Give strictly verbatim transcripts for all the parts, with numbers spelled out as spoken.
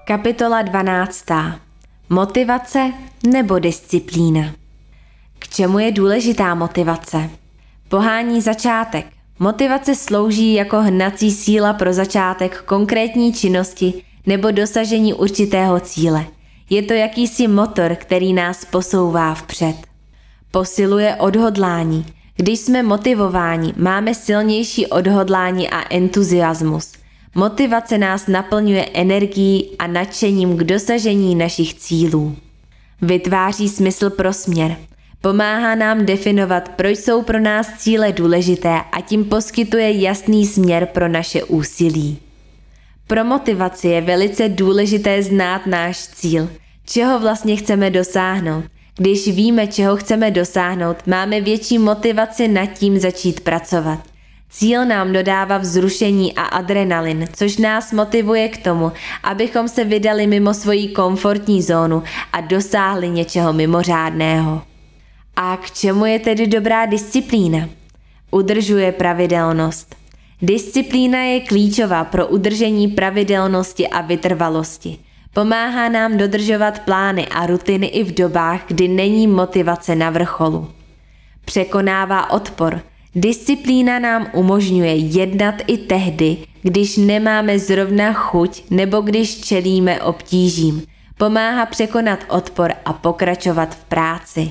Kapitola dvanáctá. Motivace nebo disciplína. K čemu je důležitá motivace? Pohání začátek. Motivace slouží jako hnací síla pro začátek konkrétní činnosti nebo dosažení určitého cíle. Je to jakýsi motor, který nás posouvá vpřed. Posiluje odhodlání. Když jsme motivováni, máme silnější odhodlání a entuziasmus. Motivace nás naplňuje energií a nadšením k dosažení našich cílů. Vytváří smysl pro směr. Pomáhá nám definovat, proč jsou pro nás cíle důležité a tím poskytuje jasný směr pro naše úsilí. Pro motivaci je velice důležité znát náš cíl, čeho vlastně chceme dosáhnout. Když víme, čeho chceme dosáhnout, máme větší motivaci nad tím začít pracovat. Cíl nám dodává vzrušení a adrenalin, což nás motivuje k tomu, abychom se vydali mimo svoji komfortní zónu a dosáhli něčeho mimořádného. A k čemu je tedy dobrá disciplína? Udržuje pravidelnost. Disciplína je klíčová pro udržení pravidelnosti a vytrvalosti. Pomáhá nám dodržovat plány a rutiny i v dobách, kdy není motivace na vrcholu. Překonává odpor. Disciplína nám umožňuje jednat i tehdy, když nemáme zrovna chuť nebo když čelíme obtížím. Pomáhá překonat odpor a pokračovat v práci.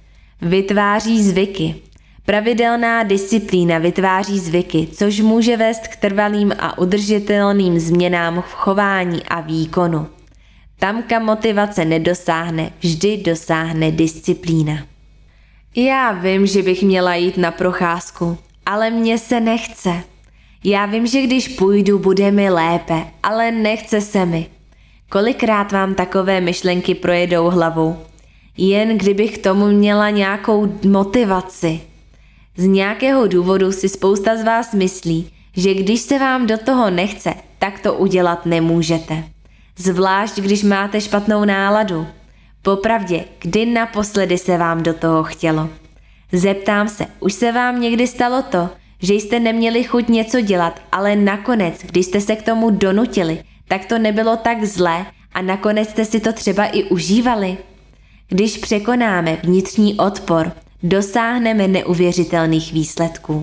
Vytváří zvyky. Pravidelná disciplína vytváří zvyky, což může vést k trvalým a udržitelným změnám v chování a výkonu. Tam, kam motivace nedosáhne, vždy dosáhne disciplína. Já vím, že bych měla jít na procházku, ale mně se nechce. Já vím, že když půjdu, bude mi lépe, ale nechce se mi. Kolikrát vám takové myšlenky projedou hlavou? Jen kdybych k tomu měla nějakou motivaci. Z nějakého důvodu si spousta z vás myslí, že když se vám do toho nechce, tak to udělat nemůžete. Zvlášť, když máte špatnou náladu. Popravdě, kdy naposledy se vám do toho chtělo? Zeptám se, už se vám někdy stalo to, že jste neměli chuť něco dělat, ale nakonec, když jste se k tomu donutili, tak to nebylo tak zlé a nakonec jste si to třeba i užívali? Když překonáme vnitřní odpor, dosáhneme neuvěřitelných výsledků.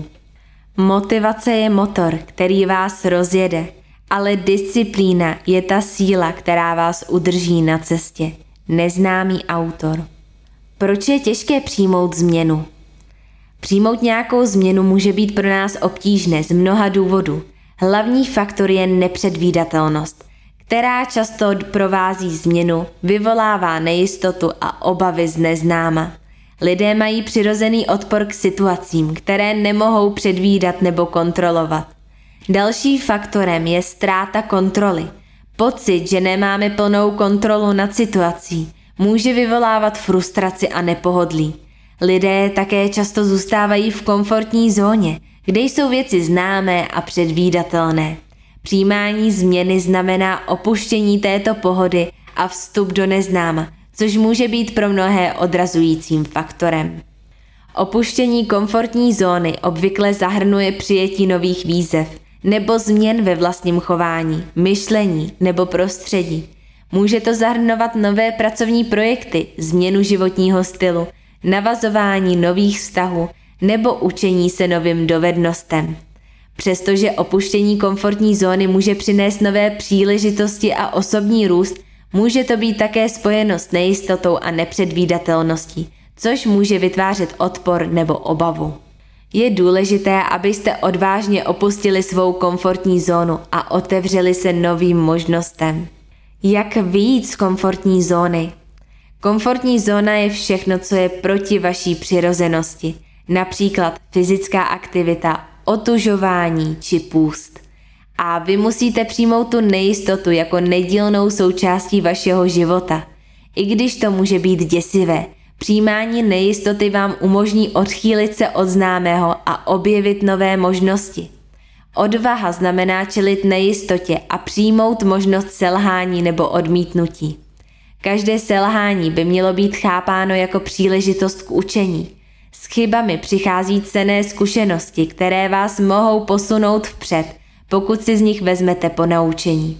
Motivace je motor, který vás rozjede, ale disciplína je ta síla, která vás udrží na cestě. Neznámý autor. Proč je těžké přijmout změnu? Přijmout nějakou změnu může být pro nás obtížné z mnoha důvodů. Hlavní faktor je nepředvídatelnost, která často provází změnu, vyvolává nejistotu a obavy z neznáma. Lidé mají přirozený odpor k situacím, které nemohou předvídat nebo kontrolovat. Další faktorem je ztráta kontroly. Pocit, že nemáme plnou kontrolu nad situací, může vyvolávat frustraci a nepohodlí. Lidé také často zůstávají v komfortní zóně, kde jsou věci známé a předvídatelné. Přijímání změny znamená opuštění této pohody a vstup do neznáma, což může být pro mnohé odrazujícím faktorem. Opuštění komfortní zóny obvykle zahrnuje přijetí nových výzev nebo změn ve vlastním chování, myšlení nebo prostředí. Může to zahrnovat nové pracovní projekty, změnu životního stylu, navazování nových vztahů nebo učení se novým dovednostem. Přestože opuštění komfortní zóny může přinést nové příležitosti a osobní růst, může to být také spojeno s nejistotou a nepředvídatelností, což může vytvářet odpor nebo obavu. Je důležité, abyste odvážně opustili svou komfortní zónu a otevřeli se novým možnostem. Jak vyjít z komfortní zóny? Komfortní zóna je všechno, co je proti vaší přirozenosti, například fyzická aktivita, otužování či půst. A vy musíte přijmout tu nejistotu jako nedílnou součástí vašeho života. I když to může být děsivé, přijímání nejistoty vám umožní odchýlit se od známého a objevit nové možnosti. Odvaha znamená čelit nejistotě a přijmout možnost selhání nebo odmítnutí. Každé selhání by mělo být chápáno jako příležitost k učení. S chybami přichází cenné zkušenosti, které vás mohou posunout vpřed, pokud si z nich vezmete ponaučení.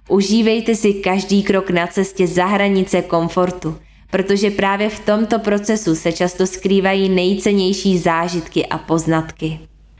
Užívejte si každý krok na cestě za hranice komfortu, protože právě v tomto procesu se často skrývají nejcennější zážitky a poznatky.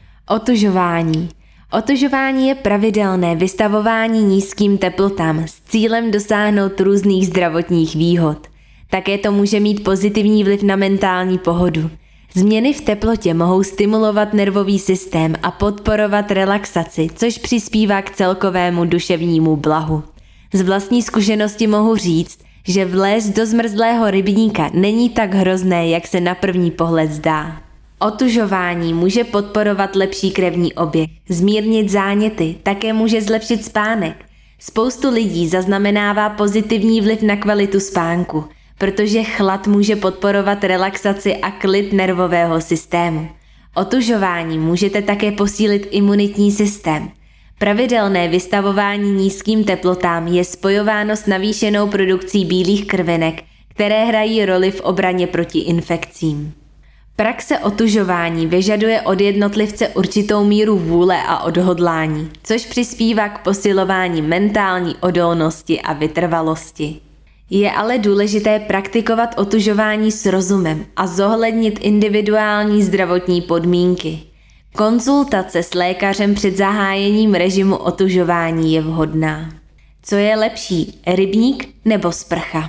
Otužování. Otužování je pravidelné vystavování nízkým teplotám s cílem dosáhnout různých zdravotních výhod. Také to může mít pozitivní vliv na mentální pohodu. Změny v teplotě mohou stimulovat nervový systém a podporovat relaxaci, což přispívá k celkovému duševnímu blahu. Z vlastní zkušenosti mohu říct, že vlézt do zmrzlého rybníka není tak hrozné, jak se na první pohled zdá. Otužování může podporovat lepší krevní oběh, zmírnit záněty, také může zlepšit spánek. Spoustu lidí zaznamenává pozitivní vliv na kvalitu spánku, protože chlad může podporovat relaxaci a klid nervového systému. Otužování můžete také posílit imunitní systém. Pravidelné vystavování nízkým teplotám je spojováno s navýšenou produkcí bílých krvinek, které hrají roli v obraně proti infekcím. Praxe otužování vyžaduje od jednotlivce určitou míru vůle a odhodlání, což přispívá k posilování mentální odolnosti a vytrvalosti. Je ale důležité praktikovat otužování s rozumem a zohlednit individuální zdravotní podmínky. Konzultace s lékařem před zahájením režimu otužování je vhodná. Co je lepší, rybník nebo sprcha?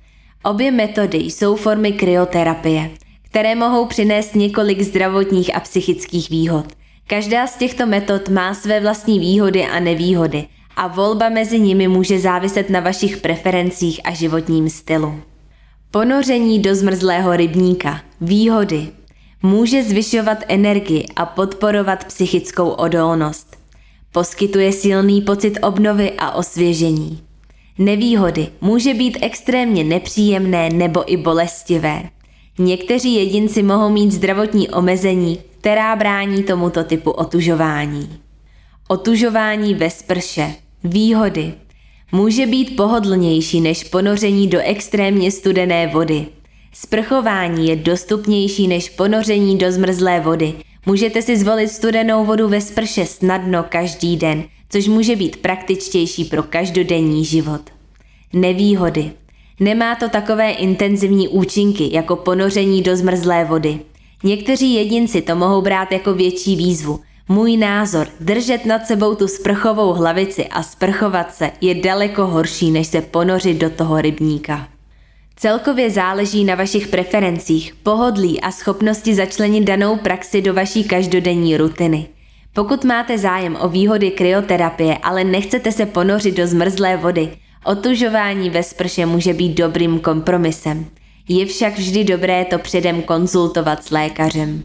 Obě metody jsou formy kryoterapie, které mohou přinést několik zdravotních a psychických výhod. Každá z těchto metod má své vlastní výhody a nevýhody a volba mezi nimi může záviset na vašich preferencích a životním stylu. Ponoření do zmrzlého rybníka. Výhody. Může zvyšovat energii a podporovat psychickou odolnost. Poskytuje silný pocit obnovy a osvěžení. Nevýhody. Může být extrémně nepříjemné nebo i bolestivé. Někteří jedinci mohou mít zdravotní omezení, která brání tomuto typu otužování. Otužování ve sprše. Výhody. Může být pohodlnější než ponoření do extrémně studené vody. Sprchování je dostupnější než ponoření do zmrzlé vody. Můžete si zvolit studenou vodu ve sprše snadno každý den, což může být praktičtější pro každodenní život. Nevýhody. Nemá to takové intenzivní účinky jako ponoření do zmrzlé vody. Někteří jedinci to mohou brát jako větší výzvu. Můj názor, držet nad sebou tu sprchovou hlavici a sprchovat se je daleko horší, než se ponořit do toho rybníka. Celkově záleží na vašich preferencích, pohodlí a schopnosti začlenit danou praxi do vaší každodenní rutiny. Pokud máte zájem o výhody kryoterapie, ale nechcete se ponořit do zmrzlé vody, otužování ve sprše může být dobrým kompromisem. Je však vždy dobré to předem konzultovat s lékařem.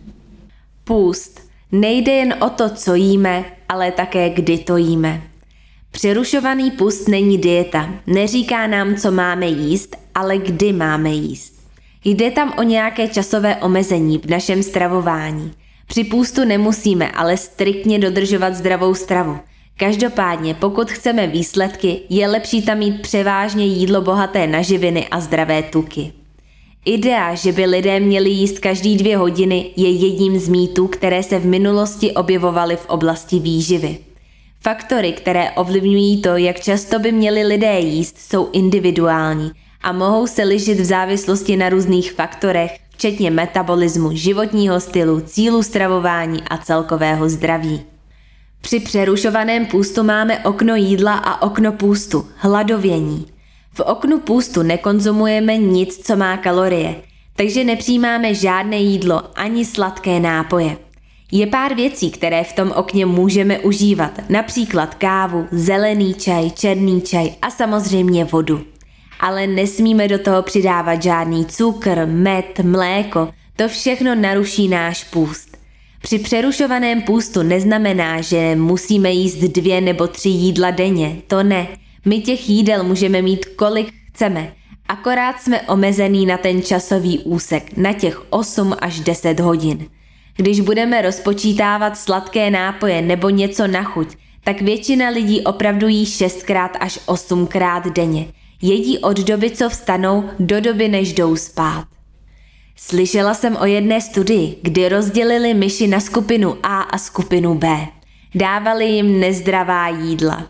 Půst. Nejde jen o to, co jíme, ale také kdy to jíme. Přerušovaný půst není dieta, neříká nám, co máme jíst, ale kdy máme jíst. Jde tam o nějaké časové omezení v našem stravování. Při půstu nemusíme ale striktně dodržovat zdravou stravu. Každopádně, pokud chceme výsledky, je lepší tam mít převážně jídlo bohaté na živiny a zdravé tuky. Idea, že by lidé měli jíst každý dvě hodiny, je jedním z mýtů, které se v minulosti objevovaly v oblasti výživy. Faktory, které ovlivňují to, jak často by měli lidé jíst, jsou individuální a mohou se lišit v závislosti na různých faktorech, včetně metabolismu, životního stylu, cílu stravování a celkového zdraví. Při přerušovaném půstu máme okno jídla a okno půstu, hladovění. V oknu půstu nekonzumujeme nic, co má kalorie, takže nepřijímáme žádné jídlo ani sladké nápoje. Je pár věcí, které v tom okně můžeme užívat, například kávu, zelený čaj, černý čaj a samozřejmě vodu. Ale nesmíme do toho přidávat žádný cukr, med, mléko, to všechno naruší náš půst. Při přerušovaném půstu neznamená, že musíme jíst dvě nebo tři jídla denně, to ne. My těch jídel můžeme mít kolik chceme, akorát jsme omezený na ten časový úsek, na těch osm až deset hodin. Když budeme rozpočítávat sladké nápoje nebo něco na chuť, tak většina lidí opravdu jí šestkrát až osmkrát denně. Jedí od doby, co vstanou, do doby, než jdou spát. Slyšela jsem o jedné studii, kdy rozdělili myši na skupinu A a skupinu B. Dávali jim nezdravá jídla.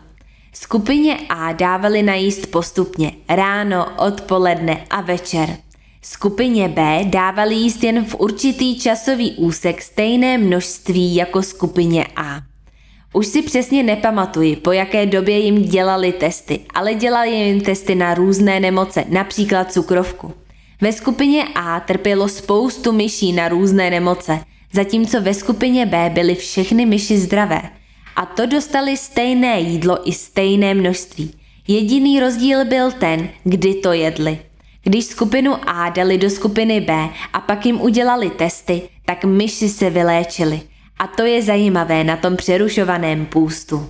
Skupině A dávali najíst postupně ráno, odpoledne a večer. Skupině B dávali jíst jen v určitý časový úsek stejné množství jako skupině A. Už si přesně nepamatuji, po jaké době jim dělali testy, ale dělali jim testy na různé nemoce, například cukrovku. Ve skupině A trpělo spoustu myší na různé nemoce, zatímco ve skupině B byly všechny myši zdravé. A to dostali stejné jídlo i stejné množství. Jediný rozdíl byl ten, kdy to jedli. Když skupinu A dali do skupiny B a pak jim udělali testy, tak myši se vyléčily. A to je zajímavé na tom přerušovaném půstu.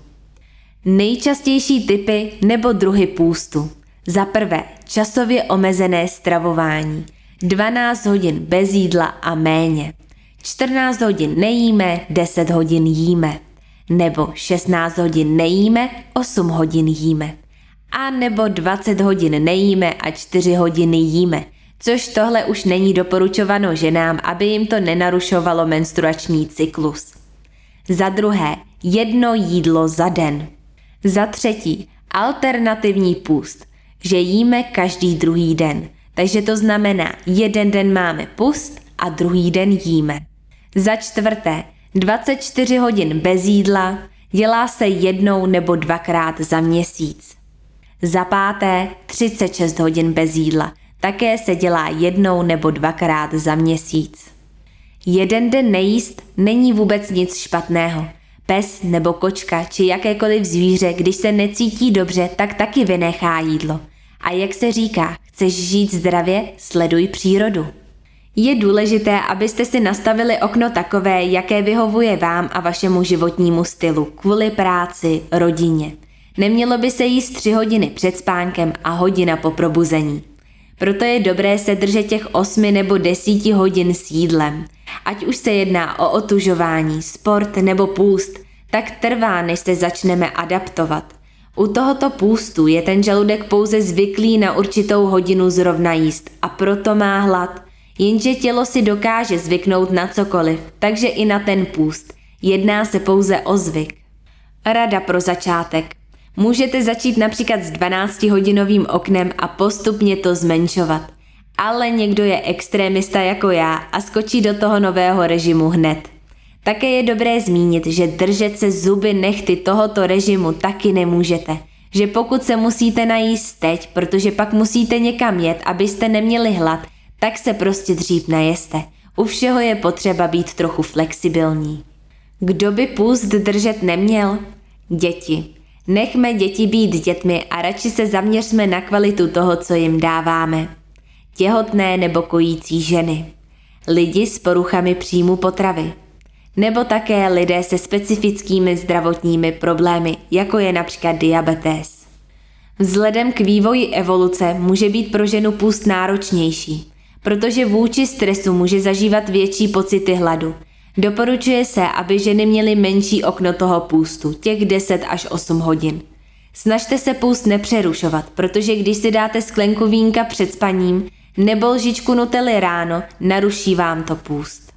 Nejčastější typy nebo druhy půstu. Za prvé, časově omezené stravování. dvanáct hodin bez jídla a méně. čtrnáct hodin nejíme, deset hodin jíme. Nebo šestnáct hodin nejíme, osm hodin jíme. A nebo dvacet hodin nejíme a čtyři hodiny jíme. Což tohle už není doporučováno ženám, aby jim to nenarušovalo menstruační cyklus. Za druhé, jedno jídlo za den. Za třetí, alternativní půst, že jíme každý druhý den. Takže to znamená, jeden den máme půst a druhý den jíme. Za čtvrté, dvacet čtyři hodin bez jídla, dělá se jednou nebo dvakrát za měsíc. Za páté, třicet šest hodin bez jídla, také se dělá jednou nebo dvakrát za měsíc. Jeden den nejíst není vůbec nic špatného. Pes nebo kočka či jakékoliv zvíře, když se necítí dobře, tak taky vynechá jídlo. A jak se říká, chceš žít zdravě, sleduj přírodu. Je důležité, abyste si nastavili okno takové, jaké vyhovuje vám a vašemu životnímu stylu, kvůli práci, rodině. Nemělo by se jíst tři hodiny před spánkem a hodina po probuzení. Proto je dobré se držet těch osmi nebo desíti hodin s jídlem. Ať už se jedná o otužování, sport nebo půst, tak trvá, než se začneme adaptovat. U tohoto půstu je ten žaludek pouze zvyklý na určitou hodinu zrovna jíst a proto má hlad. Jenže tělo si dokáže zvyknout na cokoliv, takže i na ten půst. Jedná se pouze o zvyk. Rada pro začátek. Můžete začít například s dvanáctihodinovým oknem a postupně to zmenšovat. Ale někdo je extrémista jako já a skočí do toho nového režimu hned. Také je dobré zmínit, že držet se zuby nehty tohoto režimu taky nemůžete. Že pokud se musíte najíst teď, protože pak musíte někam jet, abyste neměli hlad, tak se prostě dřív najeste. U všeho je potřeba být trochu flexibilní. Kdo by půst držet neměl? Děti. Nechme děti být dětmi a radši se zaměřme na kvalitu toho, co jim dáváme. Těhotné nebo kojící ženy. Lidi s poruchami příjmu potravy. Nebo také lidé se specifickými zdravotními problémy, jako je například diabetes. Vzhledem k vývoji evoluce může být pro ženu půst náročnější, protože vůči stresu může zažívat větší pocity hladu. Doporučuje se, aby ženy měly menší okno toho půstu, těch deset až osm hodin. Snažte se půst nepřerušovat, protože když si dáte sklenku vínka před spaním nebo lžičku Nutelly ráno, naruší vám to půst.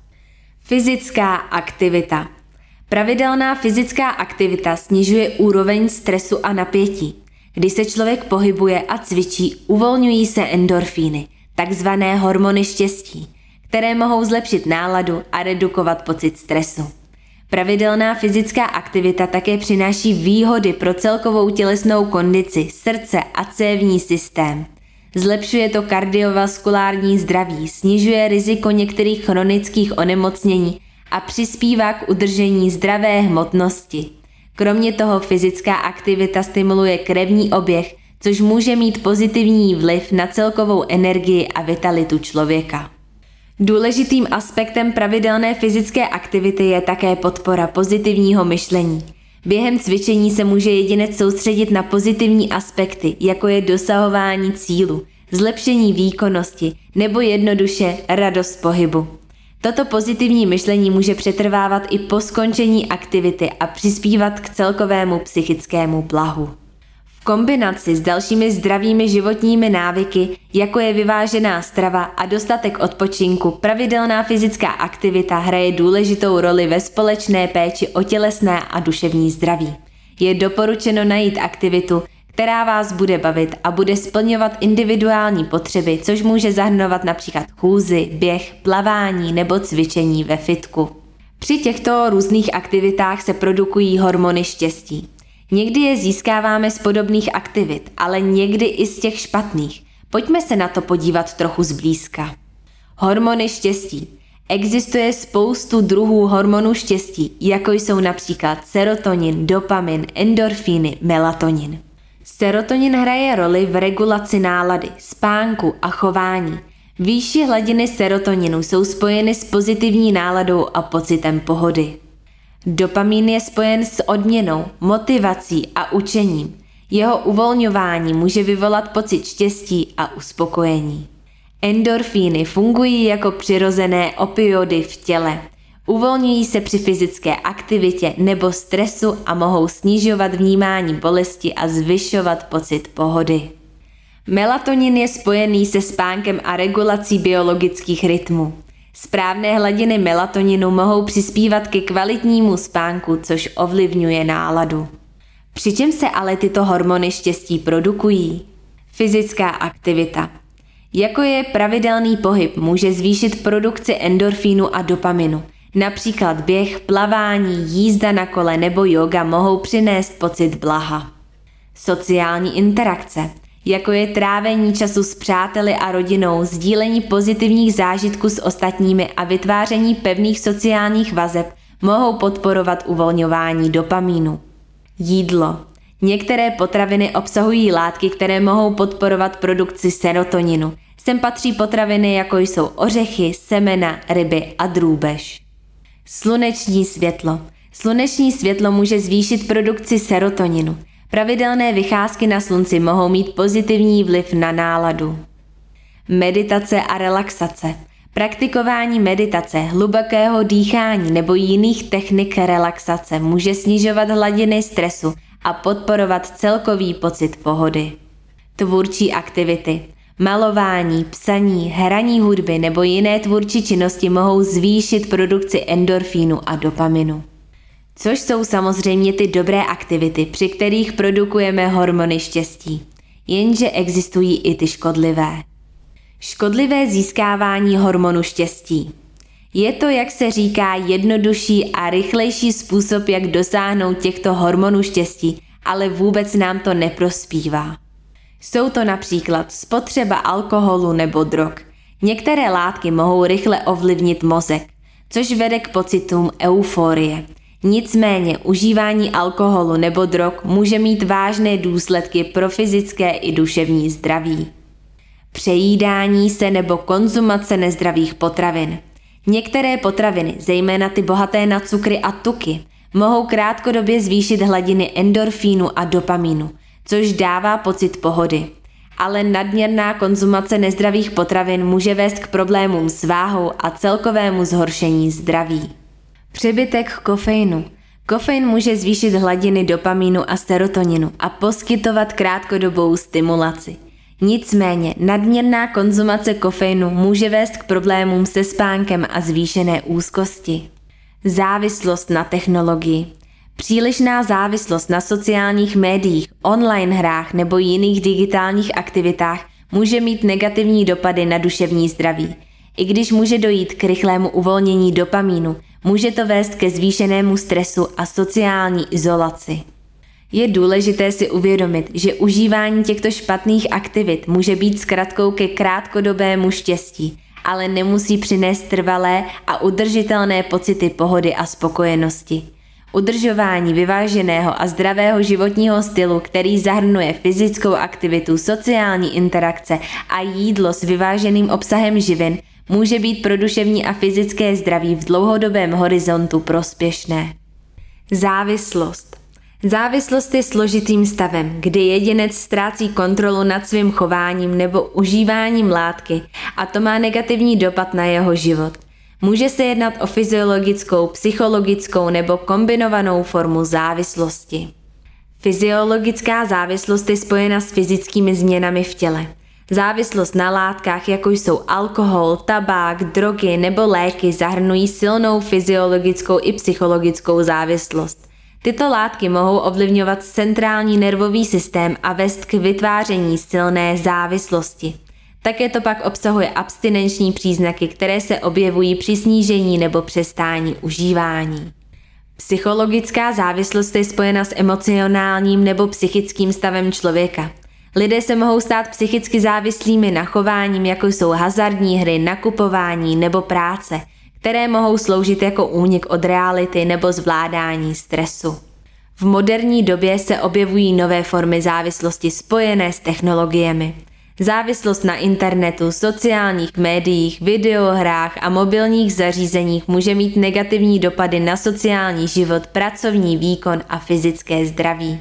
Fyzická aktivita. Pravidelná fyzická aktivita snižuje úroveň stresu a napětí. Když se člověk pohybuje a cvičí, uvolňují se endorfíny, takzvané hormony štěstí, které mohou zlepšit náladu a redukovat pocit stresu. Pravidelná fyzická aktivita také přináší výhody pro celkovou tělesnou kondici, srdce a cévní systém. Zlepšuje to kardiovaskulární zdraví, snižuje riziko některých chronických onemocnění a přispívá k udržení zdravé hmotnosti. Kromě toho fyzická aktivita stimuluje krevní oběh, což může mít pozitivní vliv na celkovou energii a vitalitu člověka. Důležitým aspektem pravidelné fyzické aktivity je také podpora pozitivního myšlení. Během cvičení se může jedinec soustředit na pozitivní aspekty, jako je dosahování cílu, zlepšení výkonnosti nebo jednoduše radost pohybu. Toto pozitivní myšlení může přetrvávat i po skončení aktivity a přispívat k celkovému psychickému blahu. V kombinaci s dalšími zdravými životními návyky, jako je vyvážená strava a dostatek odpočinku, pravidelná fyzická aktivita hraje důležitou roli ve společné péči o tělesné a duševní zdraví. Je doporučeno najít aktivitu, která vás bude bavit a bude splňovat individuální potřeby, což může zahrnovat například chůzi, běh, plavání nebo cvičení ve fitku. Při těchto různých aktivitách se produkují hormony štěstí. Někdy je získáváme z podobných aktivit, ale někdy i z těch špatných. Pojďme se na to podívat trochu zblízka. Hormony štěstí. Existuje spoustu druhů hormonů štěstí, jako jsou například serotonin, dopamin, endorfíny, melatonin. Serotonin hraje roli v regulaci nálady, spánku a chování. Výšší hladiny serotoninu jsou spojeny s pozitivní náladou a pocitem pohody. Dopamin je spojen s odměnou, motivací a učením. Jeho uvolňování může vyvolat pocit štěstí a uspokojení. Endorfíny fungují jako přirozené opioidy v těle. Uvolňují se při fyzické aktivitě nebo stresu a mohou snižovat vnímání bolesti a zvyšovat pocit pohody. Melatonin je spojený se spánkem a regulací biologických rytmů. Správné hladiny melatoninu mohou přispívat ke kvalitnímu spánku, což ovlivňuje náladu. Přičem se ale tyto hormony štěstí produkují? Fyzická aktivita. Jako je pravidelný pohyb, může zvýšit produkci endorfínu a dopaminu. Například běh, plavání, jízda na kole nebo yoga mohou přinést pocit blaha. Sociální interakce. Jako je trávení času s přáteli a rodinou, sdílení pozitivních zážitků s ostatními a vytváření pevných sociálních vazeb mohou podporovat uvolňování dopamínu. Jídlo. Některé potraviny obsahují látky, které mohou podporovat produkci serotoninu. Sem patří potraviny, jako jsou ořechy, semena, ryby a drůbež. Sluneční světlo. Sluneční světlo může zvýšit produkci serotoninu. Pravidelné vycházky na slunci mohou mít pozitivní vliv na náladu. Meditace a relaxace. Praktikování meditace, hlubokého dýchání nebo jiných technik relaxace může snižovat hladiny stresu a podporovat celkový pocit pohody. Tvůrčí aktivity. Malování, psaní, hraní hudby nebo jiné tvůrčí činnosti mohou zvýšit produkci endorfínu a dopaminu. Což jsou samozřejmě ty dobré aktivity, při kterých produkujeme hormony štěstí. Jenže existují i ty škodlivé. Škodlivé získávání hormonu štěstí. Je to, jak se říká, jednodušší a rychlejší způsob, jak dosáhnout těchto hormonů štěstí, ale vůbec nám to neprospívá. Jsou to například spotřeba alkoholu nebo drog. Některé látky mohou rychle ovlivnit mozek, což vede k pocitům euforie. Nicméně užívání alkoholu nebo drog může mít vážné důsledky pro fyzické i duševní zdraví. Přejídání se nebo konzumace nezdravých potravin. Některé potraviny, zejména ty bohaté na cukry a tuky, mohou krátkodobě zvýšit hladiny endorfínu a dopamínu, což dává pocit pohody. Ale nadměrná konzumace nezdravých potravin může vést k problémům s váhou a celkovému zhoršení zdraví. Přebytek kofeinu. Kofein může zvýšit hladiny dopamínu a serotoninu a poskytovat krátkodobou stimulaci. Nicméně nadměrná konzumace kofeinu může vést k problémům se spánkem a zvýšené úzkosti. Závislost na technologii. Přílišná závislost na sociálních médiích, online hrách nebo jiných digitálních aktivitách může mít negativní dopady na duševní zdraví. I když může dojít k rychlému uvolnění dopamínu, může to vést ke zvýšenému stresu a sociální izolaci. Je důležité si uvědomit, že užívání těchto špatných aktivit může být zkratkou ke krátkodobému štěstí, ale nemusí přinést trvalé a udržitelné pocity pohody a spokojenosti. Udržování vyváženého a zdravého životního stylu, který zahrnuje fyzickou aktivitu, sociální interakce a jídlo s vyváženým obsahem živin, může být pro duševní a fyzické zdraví v dlouhodobém horizontu prospěšné. Závislost. Závislost je složitým stavem, kdy jedinec ztrácí kontrolu nad svým chováním nebo užíváním látky a to má negativní dopad na jeho život. Může se jednat o fyziologickou, psychologickou nebo kombinovanou formu závislosti. Fyziologická závislost je spojena s fyzickými změnami v těle. Závislost na látkách, jako jsou alkohol, tabák, drogy nebo léky, zahrnují silnou fyziologickou i psychologickou závislost. Tyto látky mohou ovlivňovat centrální nervový systém a vést k vytváření silné závislosti. Také to pak obsahuje abstinenční příznaky, které se objevují při snížení nebo přestání užívání. Psychologická závislost je spojena s emocionálním nebo psychickým stavem člověka. Lidé se mohou stát psychicky závislými na chováním, jako jsou hazardní hry, nakupování nebo práce, které mohou sloužit jako únik od reality nebo zvládání stresu. V moderní době se objevují nové formy závislosti spojené s technologiemi. Závislost na internetu, sociálních médiích, videohrách a mobilních zařízeních může mít negativní dopady na sociální život, pracovní výkon a fyzické zdraví.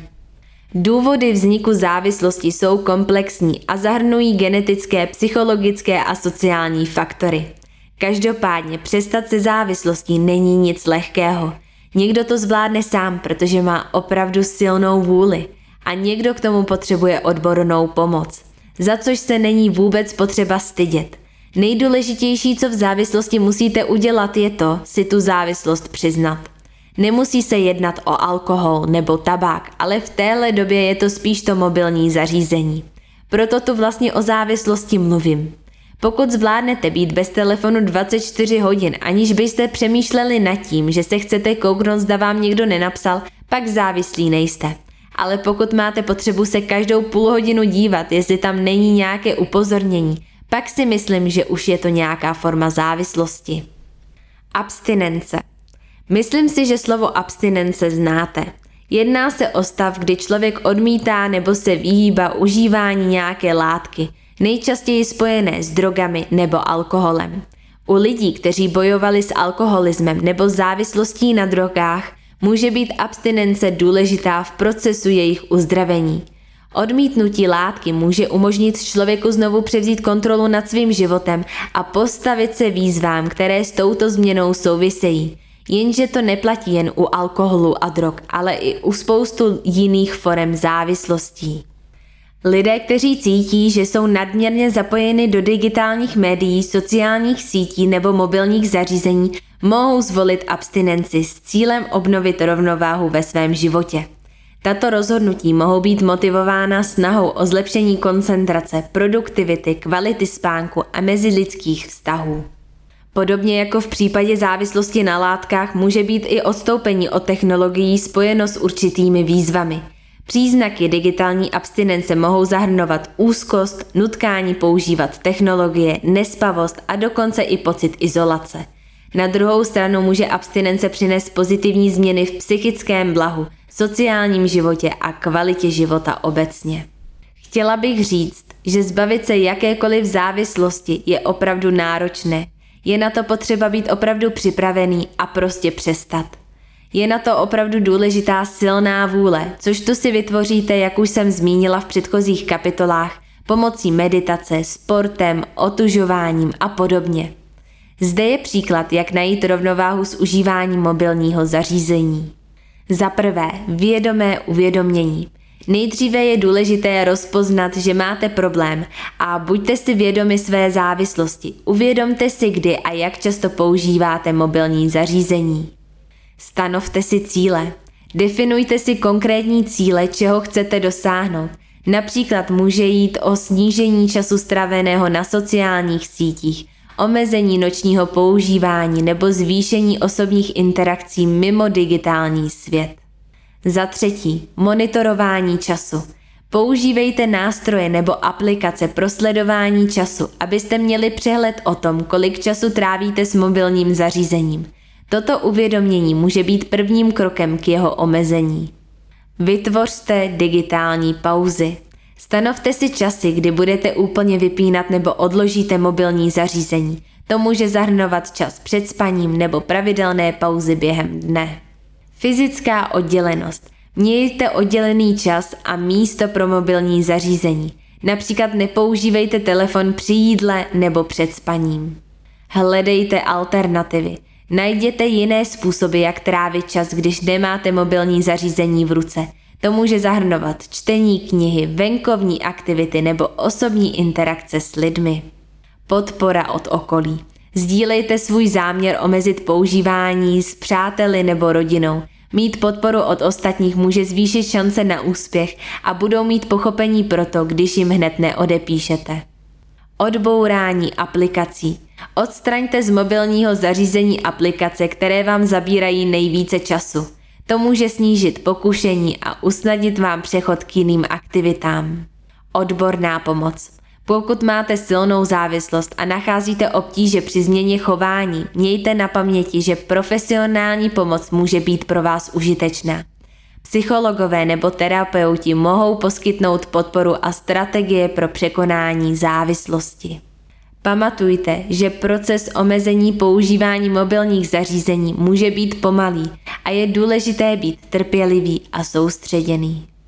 Důvody vzniku závislosti jsou komplexní a zahrnují genetické, psychologické a sociální faktory. Každopádně přestat se závislostí není nic lehkého. Někdo to zvládne sám, protože má opravdu silnou vůli, a někdo k tomu potřebuje odbornou pomoc, za což se není vůbec potřeba stydět. Nejdůležitější, co v závislosti musíte udělat, je to si tu závislost přiznat. Nemusí se jednat o alkohol nebo tabák, ale v téhle době je to spíš to mobilní zařízení. Proto tu vlastně o závislosti mluvím. Pokud zvládnete být bez telefonu dvacet čtyři hodin, aniž byste přemýšleli nad tím, že se chcete kouknout, zda vám někdo nenapsal, pak závislí nejste. Ale pokud máte potřebu se každou půl hodinu dívat, jestli tam není nějaké upozornění, pak si myslím, že už je to nějaká forma závislosti. Abstinence. Myslím si, že slovo abstinence znáte. Jedná se o stav, kdy člověk odmítá nebo se vyhýbá užívání nějaké látky, nejčastěji spojené s drogami nebo alkoholem. U lidí, kteří bojovali s alkoholismem nebo závislostí na drogách, může být abstinence důležitá v procesu jejich uzdravení. Odmítnutí látky může umožnit člověku znovu převzít kontrolu nad svým životem a postavit se výzvám, které s touto změnou souvisejí. Jenže to neplatí jen u alkoholu a drog, ale i u spoustu jiných forem závislostí. Lidé, kteří cítí, že jsou nadměrně zapojeni do digitálních médií, sociálních sítí nebo mobilních zařízení, mohou zvolit abstinenci s cílem obnovit rovnováhu ve svém životě. Tato rozhodnutí mohou být motivována snahou o zlepšení koncentrace, produktivity, kvality spánku a mezilidských vztahů. Podobně jako v případě závislosti na látkách může být i odstoupení od technologií spojeno s určitými výzvami. Příznaky digitální abstinence mohou zahrnovat úzkost, nutkání používat technologie, nespavost a dokonce i pocit izolace. Na druhou stranu může abstinence přinést pozitivní změny v psychickém blahu, sociálním životě a kvalitě života obecně. Chtěla bych říct, že zbavit se jakékoliv závislosti je opravdu náročné. Je na to potřeba být opravdu připravený a prostě přestat. Je na to opravdu důležitá silná vůle, což tu si vytvoříte, jak už jsem zmínila v předchozích kapitolách, pomocí meditace, sportem, otužováním a podobně. Zde je příklad, jak najít rovnováhu s užíváním mobilního zařízení. Za prvé, vědomé uvědomění. Nejdříve je důležité rozpoznat, že máte problém a buďte si vědomi své závislosti. Uvědomte si, kdy a jak často používáte mobilní zařízení. Stanovte si cíle. Definujte si konkrétní cíle, čeho chcete dosáhnout. Například může jít o snížení času stráveného na sociálních sítích, omezení nočního používání nebo zvýšení osobních interakcí mimo digitální svět. Za třetí, monitorování času. Používejte nástroje nebo aplikace pro sledování času, abyste měli přehled o tom, kolik času trávíte s mobilním zařízením. Toto uvědomění může být prvním krokem k jeho omezení. Vytvořte digitální pauzy. Stanovte si časy, kdy budete úplně vypínat nebo odložíte mobilní zařízení. To může zahrnovat čas před spaním nebo pravidelné pauzy během dne. Fyzická oddělenost. Mějte oddělený čas a místo pro mobilní zařízení. Například nepoužívejte telefon při jídle nebo před spaním. Hledejte alternativy. Najděte jiné způsoby, jak trávit čas, když nemáte mobilní zařízení v ruce. To může zahrnovat čtení knihy, venkovní aktivity nebo osobní interakce s lidmi. Podpora od okolí. Sdílejte svůj záměr omezit používání s přáteli nebo rodinou. Mít podporu od ostatních může zvýšit šance na úspěch a budou mít pochopení proto, když jim hned neodepíšete. Odbourání aplikací. Odstraňte z mobilního zařízení aplikace, které vám zabírají nejvíce času. To může snížit pokušení a usnadnit vám přechod k jiným aktivitám. Odborná pomoc. Pokud máte silnou závislost a nacházíte obtíže při změně chování, mějte na paměti, že profesionální pomoc může být pro vás užitečná. Psychologové nebo terapeuti mohou poskytnout podporu a strategie pro překonání závislosti. Pamatujte, že proces omezení používání mobilních zařízení může být pomalý a je důležité být trpělivý a soustředěný.